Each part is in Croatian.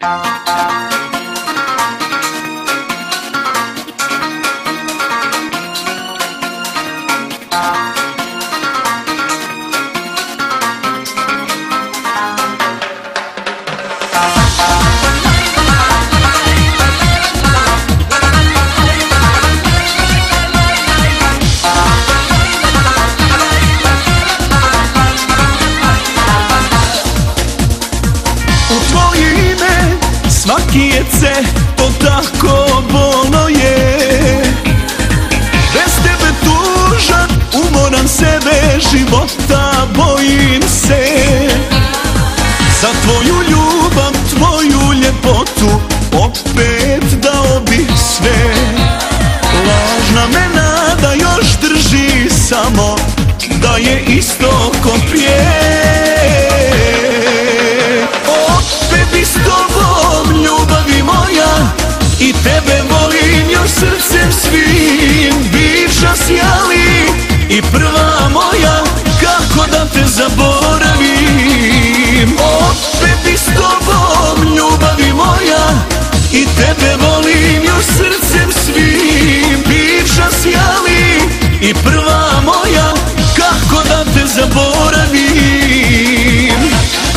Svaki je ce, to tako bolno je. Bez tebe tužan, umoran sebe, života bojim se. Za tvoju ljubav, tvoju ljepotu, opet dao bih sve. Lažna me nada još drži samo, da je isto ko prije. Opet s tobom, ljubavi moja, i tebe volim još srcem svim. Bivša si, ali i prva moja, kako da te zaboravim. Opet s tobom, ljubavi moja, i tebe volim još srcem svim. Bivša si, ali i prva moja, kako da te zaboravim.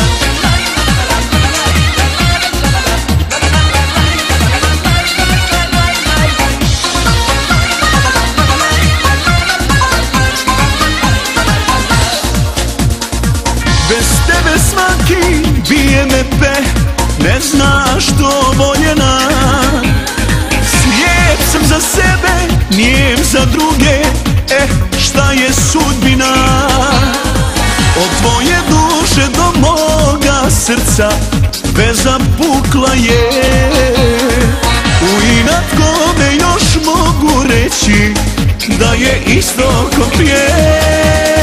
Bez tebe svaki bije me pe, ne znaš što voljena. Slijep sam za sebe, nijem za druge, šta je sudbina. Od tvoje duše do moga srca veza pukla je. U inat kome još mogu reći da je isto ko prije.